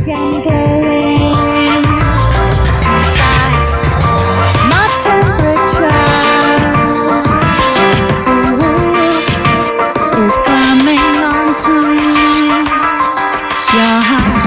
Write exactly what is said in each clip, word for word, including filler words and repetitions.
gambling inside my temperature is coming on to your heart.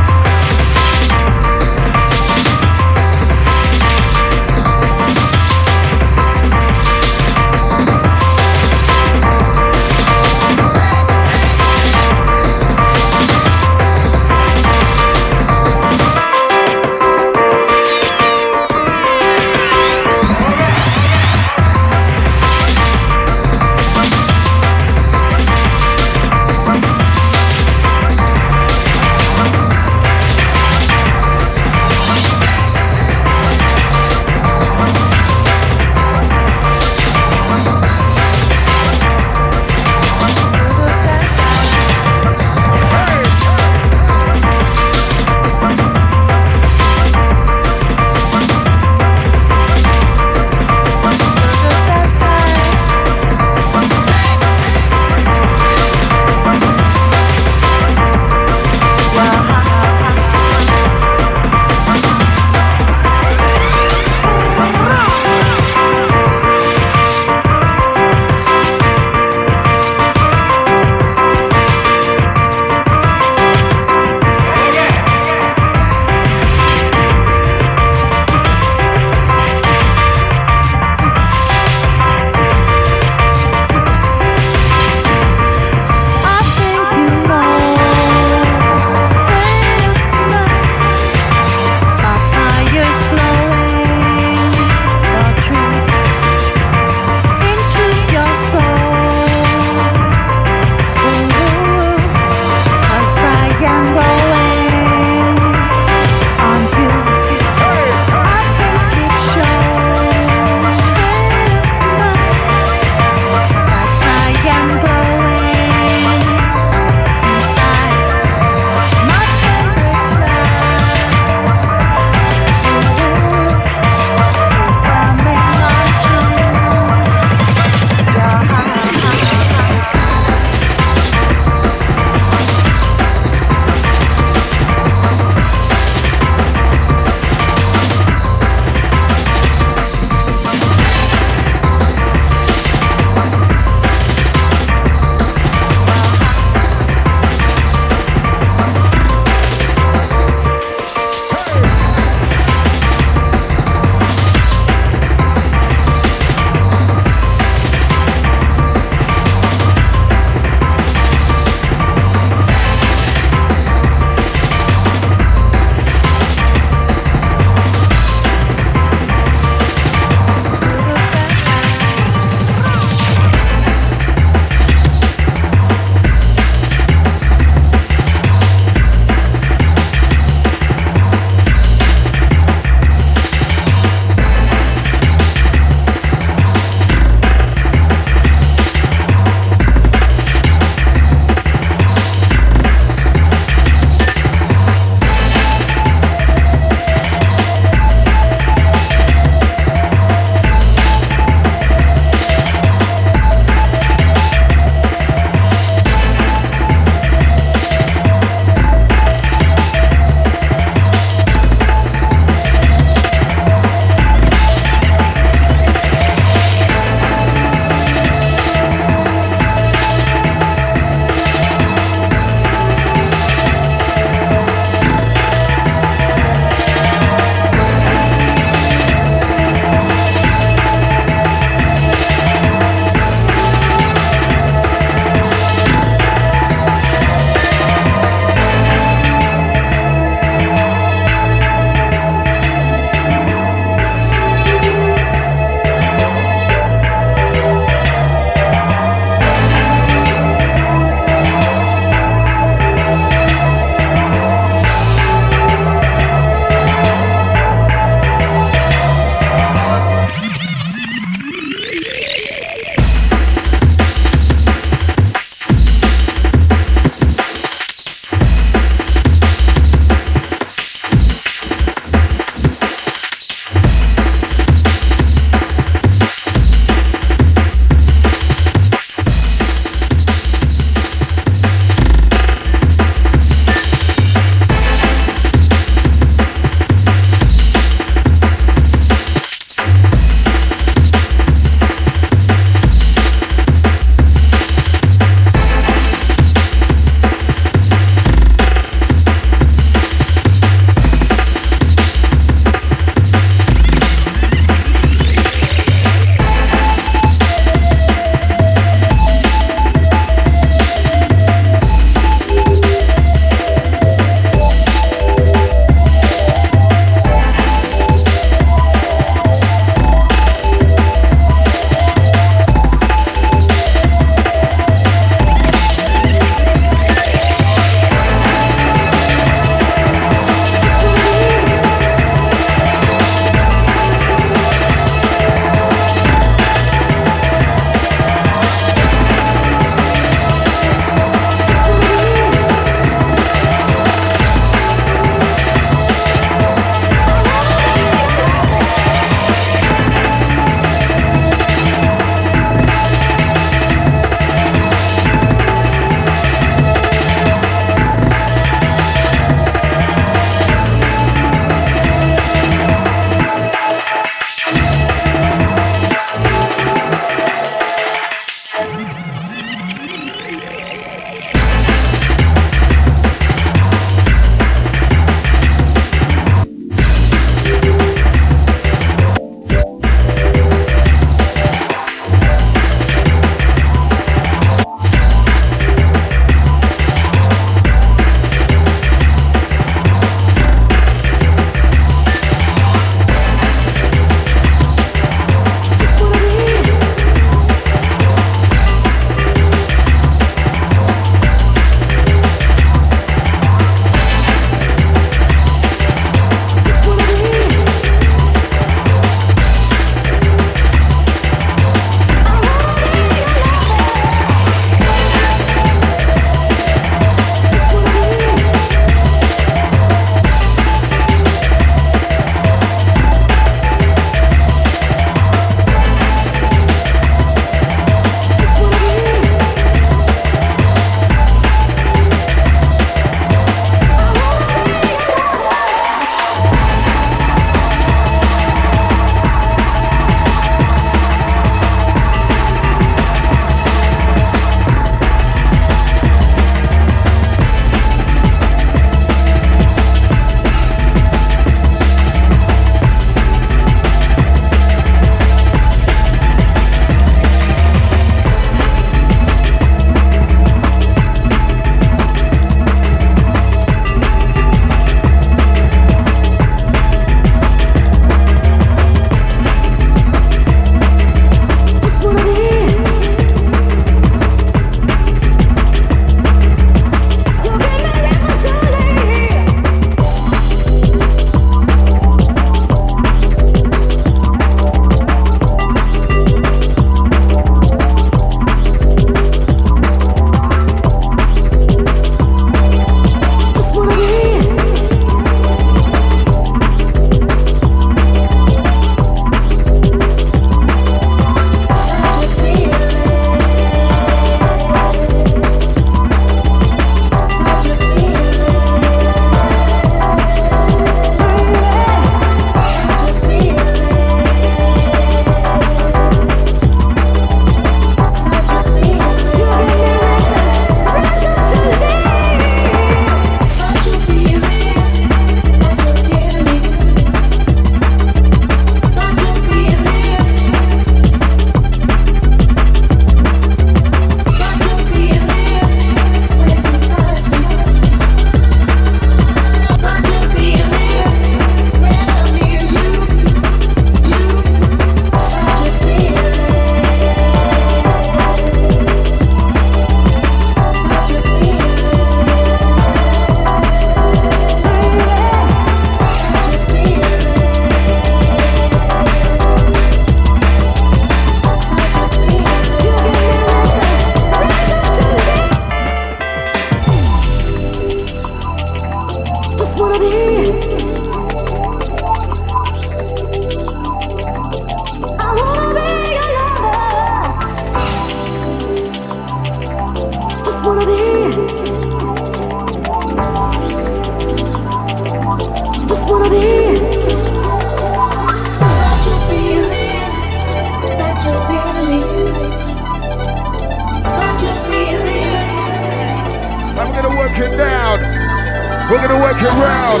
it down. We're gonna work it round.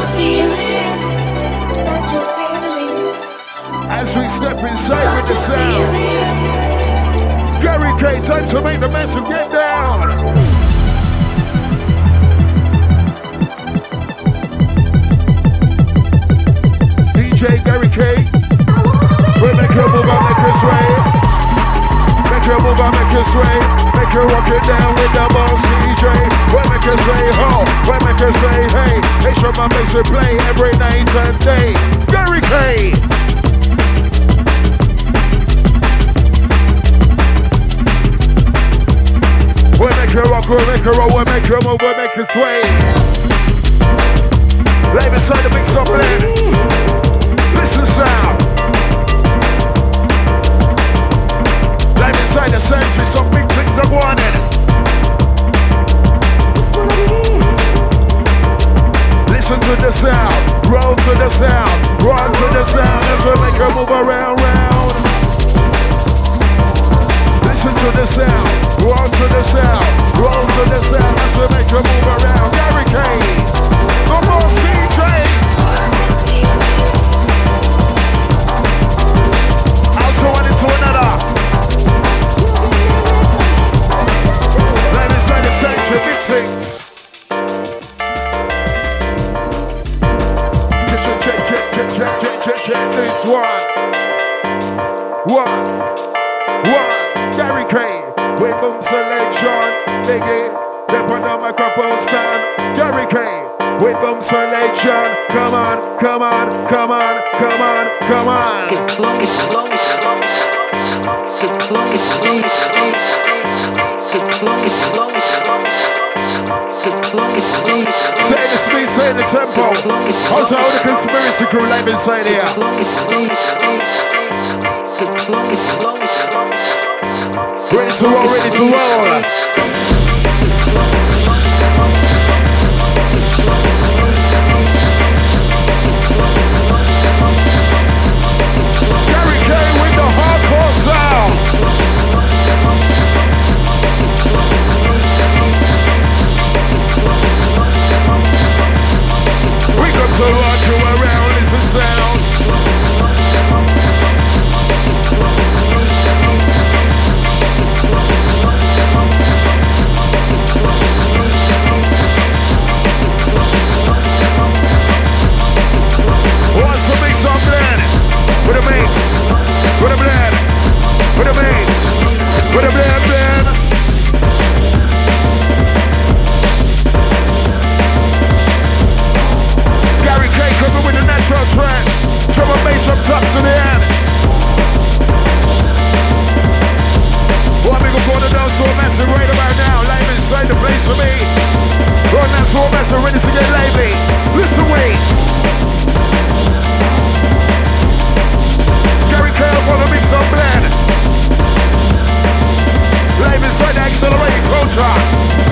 As we step inside with the sound. Gary K, time to make the massive get down. D J Gary K, we'll make your move and make it sway. Make your move and make it sway. Make you rock it down with the boss D J. We'll make it say ho, we'll make it say hey. Make sure my makes it play every night and day. Gary K. We'll make you rock, we'll make you roll, we'll make you move, we'll make you sway. Live inside the mix up blend. Listen sound. Live inside the sensory, some big things are wanted. Listen to the sound, roll to the sound, run to the sound as we make you move around, round. Listen to the sound, roll to the sound, roll to the sound as we make you move around. Gary K, the boss D J. Out to one into another. Let me say the same to big things. Check, check, check, check, check, check, check, check, this one. One, one. Gary K, with boom selection, Biggie, step on the microphone stand. Gary K, with boom selection, come on, come on, come on, come on, come on. Get close, close, close. Get close, close, close. Get close, close, close. Get close, close. Say the speed, say the tempo. Also, all the conspiracy crew live inside here. Get close, close, close. Get close, close, close. Ready to roll, ready to roll. Gary K with the hardcore sound. We got to rock you around, listen sound. What's the mix on blend? With the mates, with the blend, with the mates, with the blend, blend. Gary K coming with the natural trend. Drum and bass up top to the end. One big up on the dance floor massive right about now. Live inside the place for me. Run that floor massive ready to get lively. Listen, wait. Gary K up on the mix on blend. Live inside the accelerated culture.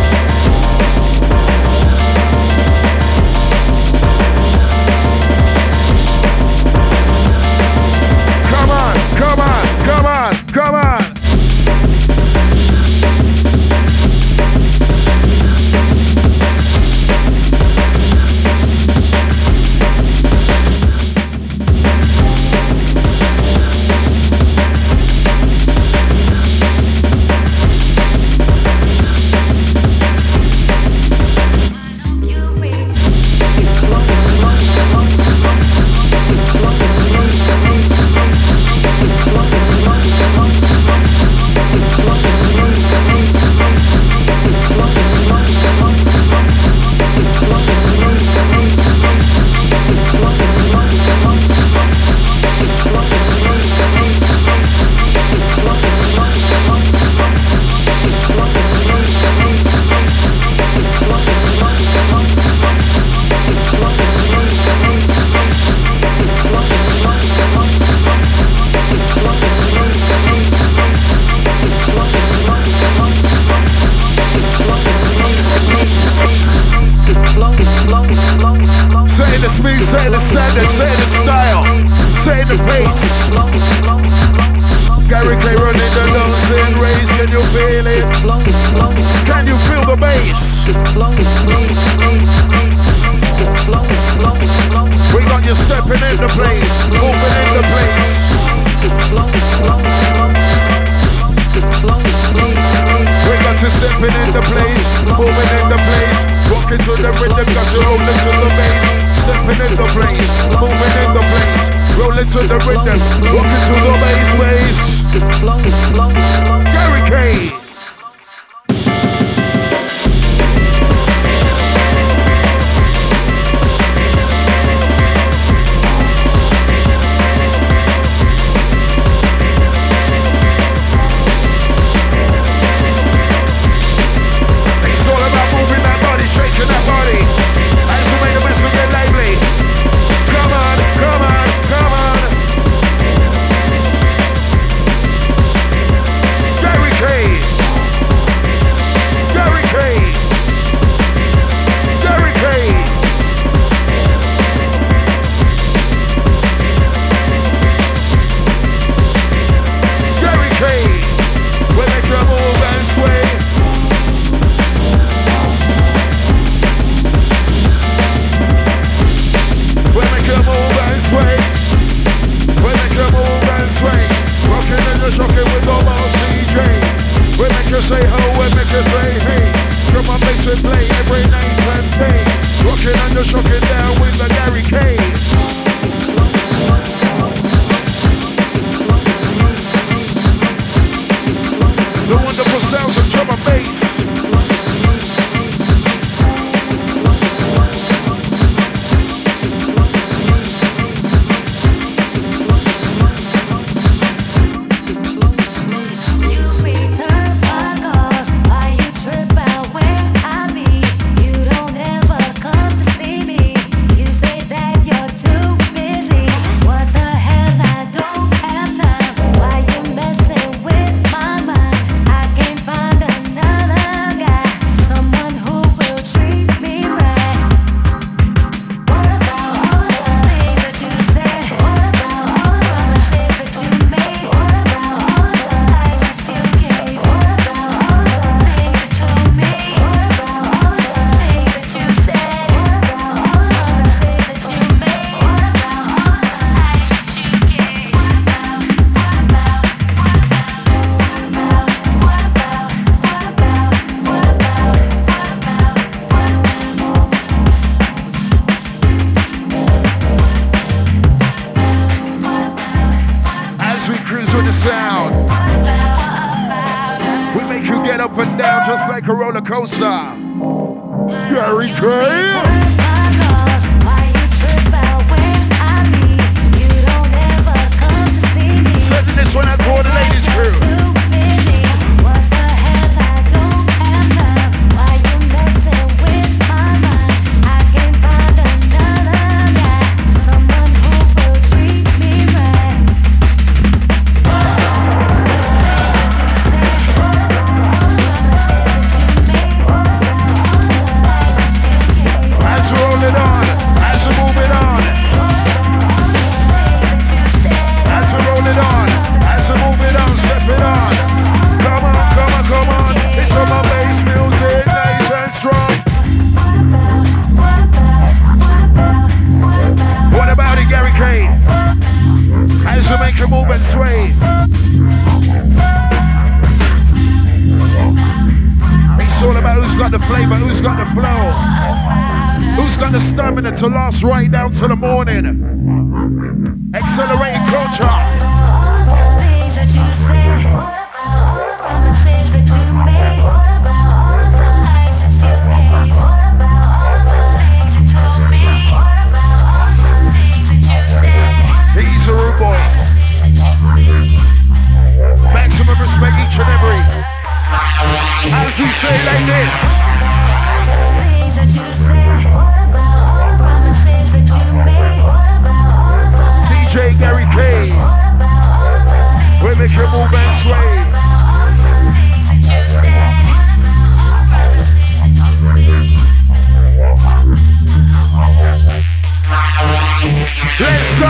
Come on, come on, come on, come on. Say the speed, say the standard, say the style, say the pace. Gary K running the lungs in race, can you feel it? Can you feel the bass? place. Get close, close, close, get close, close, close. We got you stepping in the place, moving in the place. Get close, close, close, get close, close, close. We got you stepping in the place, moving in the place. Walking to the rhythm, got you rolling to the bass. Stepping in the place, moving in the place. Rolling to the rhythm, walking to the bass ways. Get close, close, close. Gary K. Shaking that body, as we make the best of it lively. Come on, come on, come on. Gary K. Gary K. Gary K. Gary K. When they come over and sway. Move and sway. We make you move and sway. Rocking and you're shocking with the boss D J. We make you say ho, we make you say hey. Drum and bass we play every night and day. Rocking and you're shocking down with the Gary K. The wonderful sounds of drum and bass. Like a roller coaster. Gary K. Sending this one out to all the ladies crew. To last right down to the morning. Accelerating culture. He's a rude boy. Maximum respect each and every. As we say like this. Gary K. We make you move and sway. Let's go.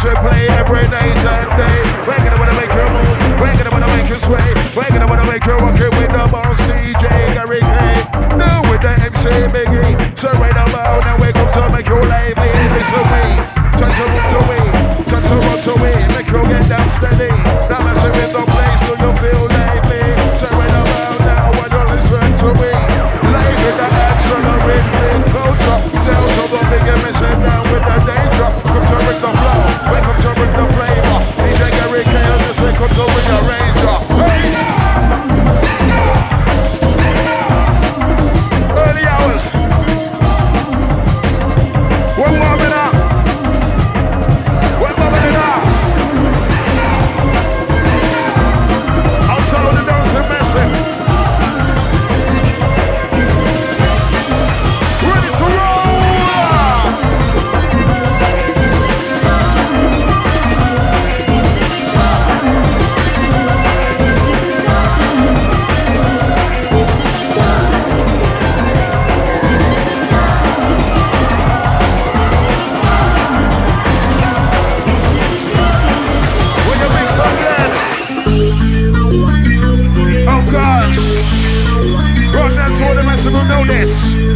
we play every night and day. We're gonna wanna make you move, we're gonna wanna make you sway, we're gonna wanna make you rock it with the boss D J Gary K. Now with the M C Biggie. So right about now we come to make you lively. Listen me, touch to run away, touch to run away, make you get down steady. Now messing with the place so you feel lively. So right about now when you listen to me, live with the action of rhythm culture. Tell some of the big mission down with the danger. Come to bring the flow, welcome to bring the flavor. D J Gary K on this way, come to bring the ranger. Hey! Early hours. We're warming up. We're warming it up. Outside of the dancing messing. Ready to roll. Who know this?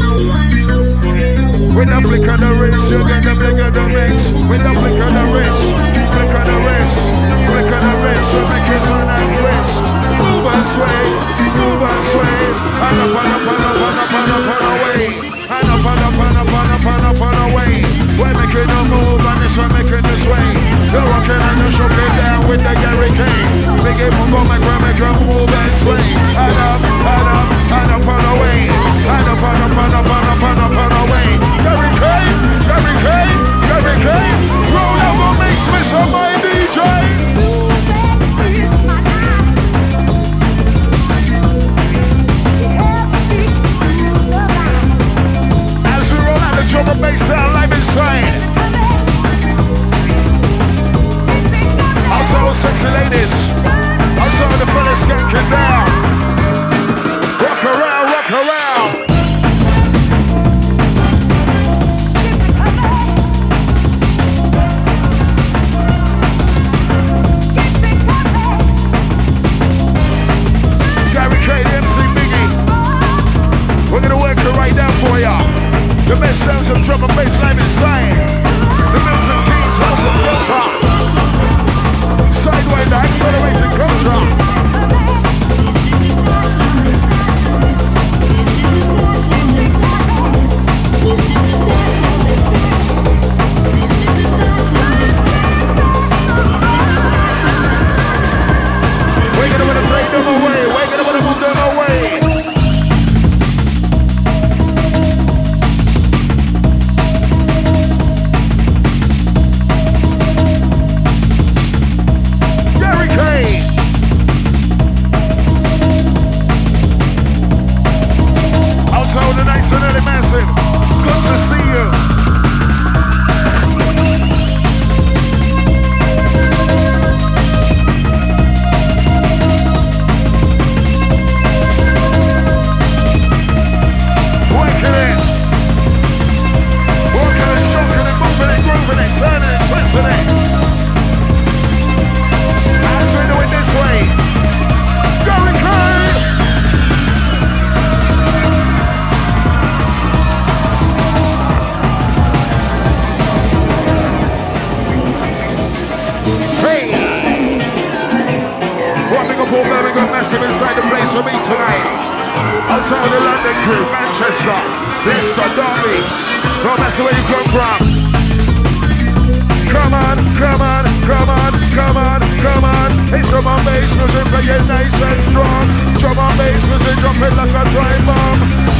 With the flick of the wrist, you get the flick of the mix. With the flick of the wrist, flick of the wrist, flick of the wrist, so make it turn and twist. Move and sway, move and sway. And up and up and up and up and up and away. And up and up and up and up and up and away. We're making a move and this we're making this way. You're rocking and you're shooting down with the Gary K. Big it move on, make we make a move and sway. And up, and up, and up and away. And up and up and up and up and up and away. Gary K, Gary K, Gary K. Roll over, make space on my D J. As we roll out the drum and bass sound live inside. Also, sexy ladies. Also, the fellas skanking down. Rock around, rock around. Gary K, the M C Biggie. We're gonna work it right down for ya. The best sounds of drum and bass live inside. The Milton Keynes House of Skelter. Sideways, the accelerating culture. We're gonna wanna take them away. We're gonna wanna move them away. Gary K. Outside the nice and early massive. Good to see you. Inside the place for me tonight. I'll tell the London crew, Manchester, Leicester, Derby. No matter where you come from. Come on, come on, come on, come on, come on. It's drum and bass music, play it nice and strong. Drum and bass music, drop it like a time bomb.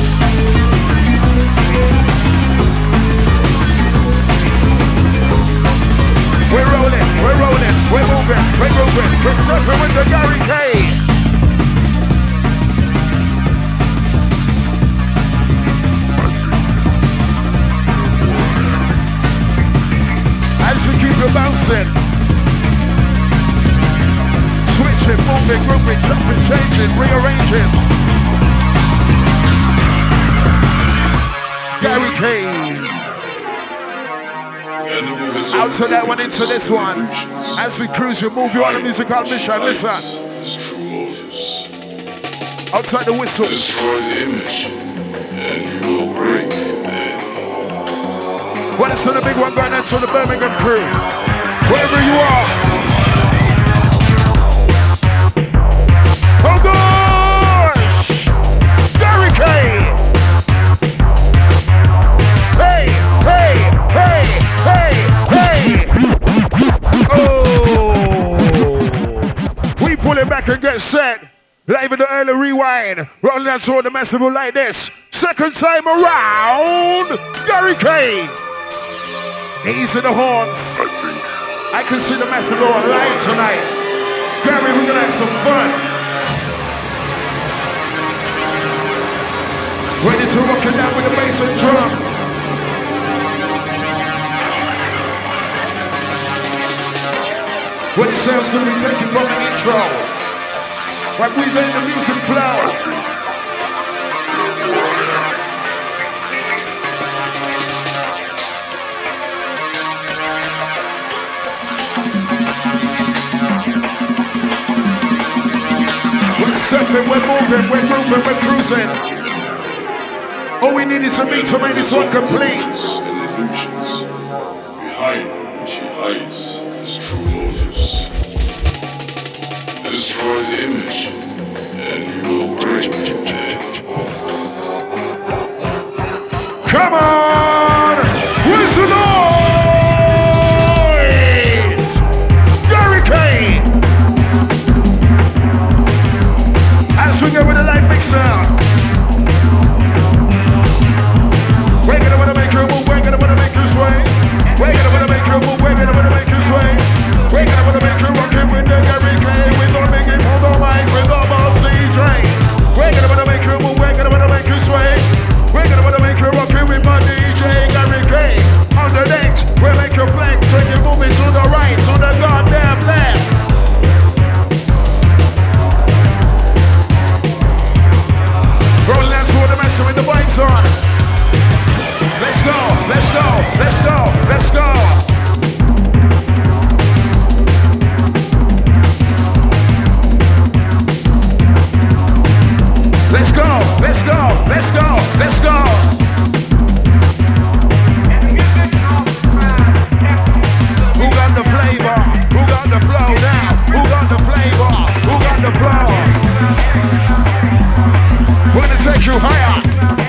We're rolling, we're rolling, we're moving, we're moving. We're surfing with the Gary K. As we keep it bouncing, switching, moving, grooving, jumping, changing, rearranging. Gary K. Out to that one, into this one. As we cruise, we move you on a musical mission. Listen. Outside the whistle. Destroy the image, and you will break it. Well, it's to the big one going out to the Birmingham crew. Wherever you are. Oh gosh! Gary K! Hey, hey, hey, hey, hey! Oh! We pull it back and get set. Live in the early rewind. Rolling that sword the massive like this. Second time around, Gary K. Ease in the horns. I can see the massive going live tonight. Gary, we're gonna have some fun. Ready to rock it down with the bass and drum. When the sound's gonna be taken from the intro. Like we say the music flow. We're stepping, we're moving, we're grooving, we're cruising. All we need is a beat to make this one complete. And illusions. Behind which he hides his true motives. Destroy the image, and you will break it. Come on! Where's the noise? Gary K. As we go with the light mixer. We're gonna wanna make you move, we're gonna wanna make you sway. We're gonna wanna make you move, we're gonna wanna make you sway. We're gonna wanna make you rock it with the Gary K. We're gonna make it on the mic with the boss D J. We're gonna wanna make you move, we're gonna wanna make you sway. We're gonna wanna make you rock it with my D J Gary K. On the next, we'll make you flex, take you moving to the right, to the goddamn left. Rolling that sword the master with the vibes on. Let's go, let's go, let's go, let's go. Let's go, let's go, let's go, let's go. Who got the flavor? Who got the flow now? Who got the flavor? Who got the flow? We're gonna take you higher.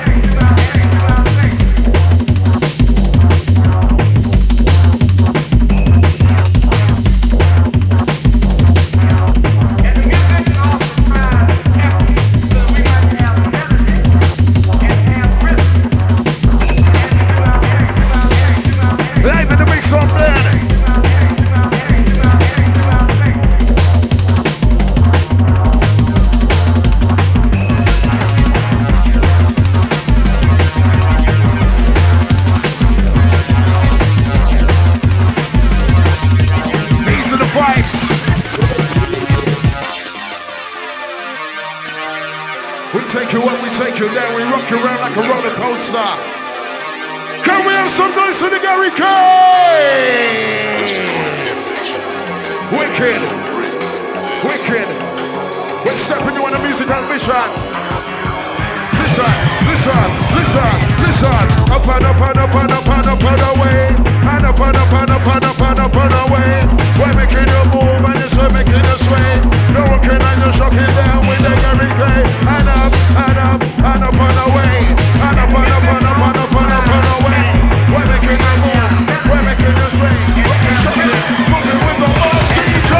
Down, we rock you around like a roller coaster. Can we have some noise for the Gary K? Wicked, wicked. We're stepping you on a musical mission. Listen, listen, listen, listen. Up and up and up and up and up and away. And up and up and up and up and up and away. We're making you move and you're making you sway. You're rocking and you're shocking down with the Gary K. And up, and up, and up and away. And up and up and up and up and up and away. We're making you move, we're making you sway. Rocking, shocking, moving with the boss D J.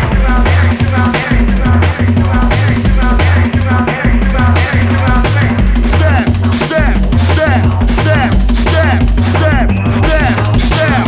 Step, step, step, step, step, step, step, step.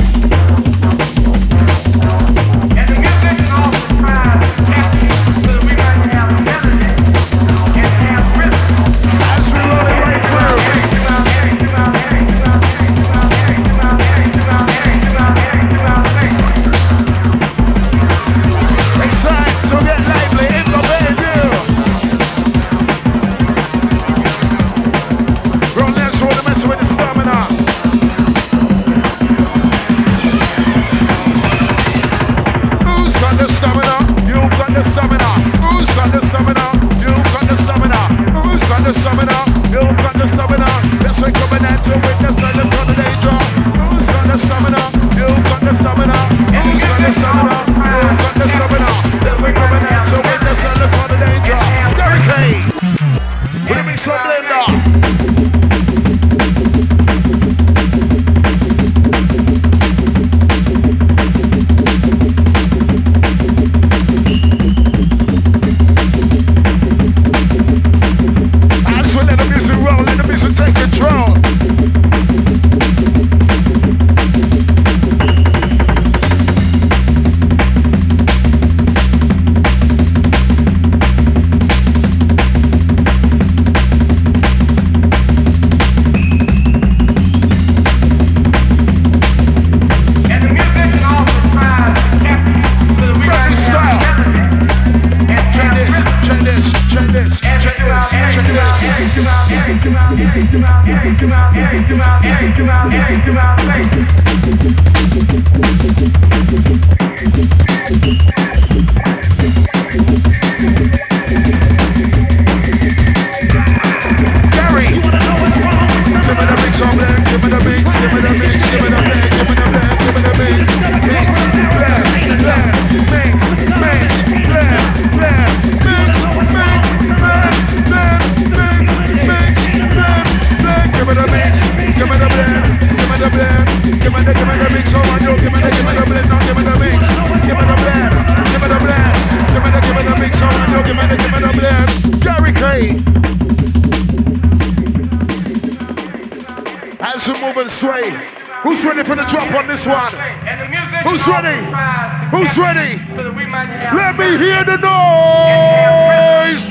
for the drop on this one? Who's ready? Who's ready? Let me hear the noise!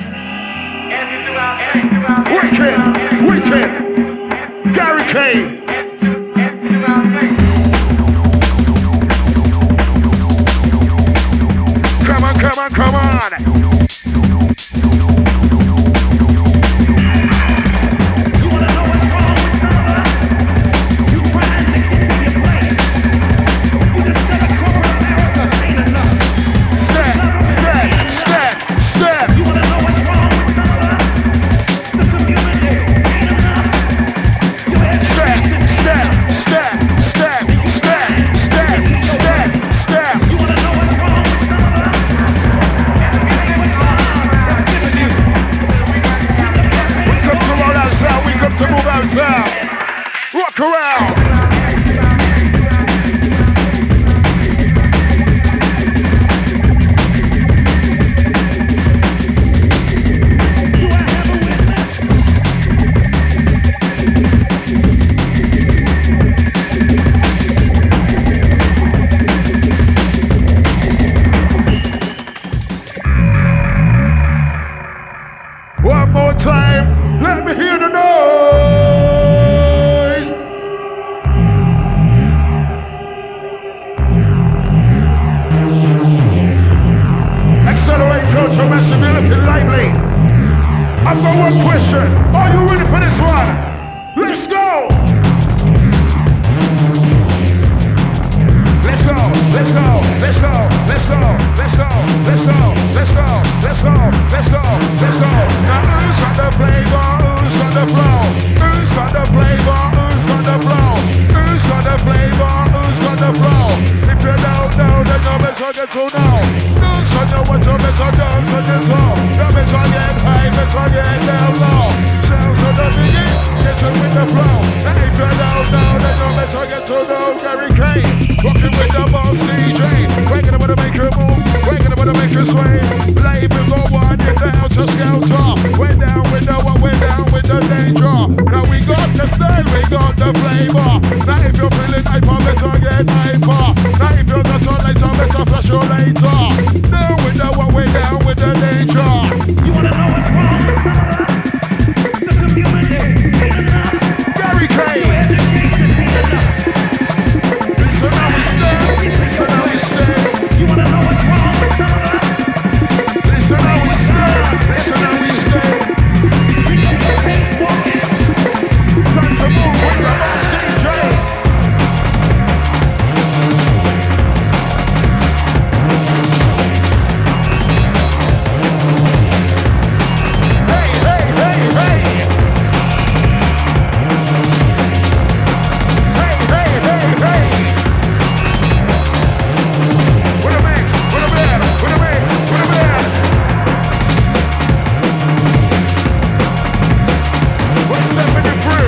Wicked, wicked, Gary K. Come on, come on, come on. Rock around. One more time, let me hear the noise. Accelerate, coach, I'm messing me looking lively. I've got one question. Are you ready for this one? Let's go. Let's go, let's go, let's go, let's go, let's go, let's go, let's go, let's go, let's go, let's go. Now who's got the flavor? Who's got the flow? Who's got the flavor? Who's got the flow? Who's got the flavor? Who's got the flow? If you don't know, then you better get to know. Who's got the what you better dance and get to? You better get high, better get down low. Sounds of the beginning, get in with the flow. And if you don't know, then you better get to know Gary K. Rockin' with the boss D J, waking up to make her move, waking up to make her sway. Label go on, you down to skelter. We're down with the what, we're down with the danger. Now we got the style, we got the flavor. Now if you're feeling hyper, better get hyper. Now if you're not on later, better flash your later. Down with the what, we're down with the danger. You wanna know what's wrong? The community ain't enough. Gary K. Listen how we stay, listen how we stay. You wanna know what's wrong? Listen how we stay, listen how we stay. Time to move with the boss D J. Hey, hey, hey, hey. Hey, hey, hey, hey. With a mix, with a band, with a mix, with a band. We're stepping it through.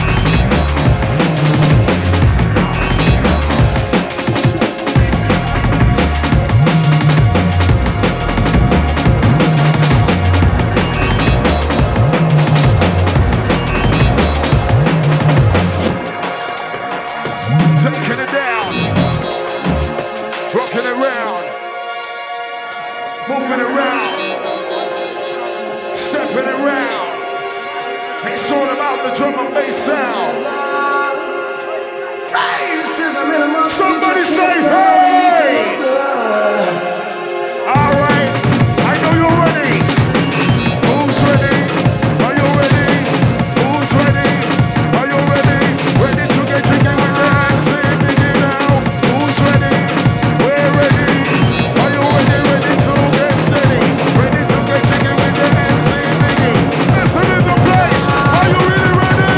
Taking it down, rocking it round, moving around, stepping around. It's all about the drum and bass sound. Somebody say hey! All right, I know you're ready. Who's ready? Are you ready? Who's ready? Are you ready? Ready to get jiggy with the hands in digging now? Who's ready? We're ready. Are you ready? Ready to get steady? Ready to get jiggy with the hands in digging? Listen in the place. Are you really ready?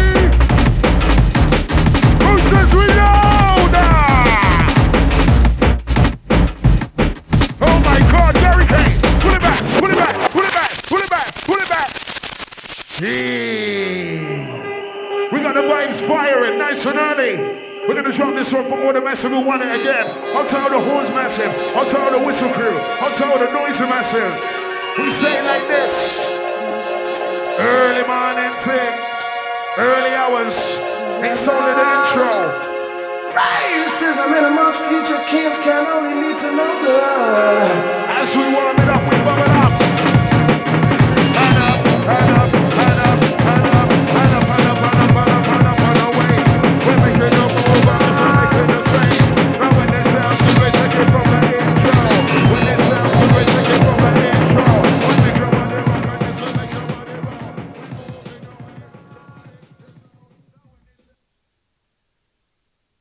Who says we know that? Oh my God, Gary K. Pull it back, pull it back, pull it back, pull it back, pull it back. Yeah. We got the vibes firing, nice and early. We're gonna drop this one for all the massive who want it again. I'll tell the horns massive, I'll tell the whistle crew, I'll tell the noisy massive. We say it like this. Early morning thing, early hours. It's only the intro. Racism in amongst future kings can only lead to no good. As we wanna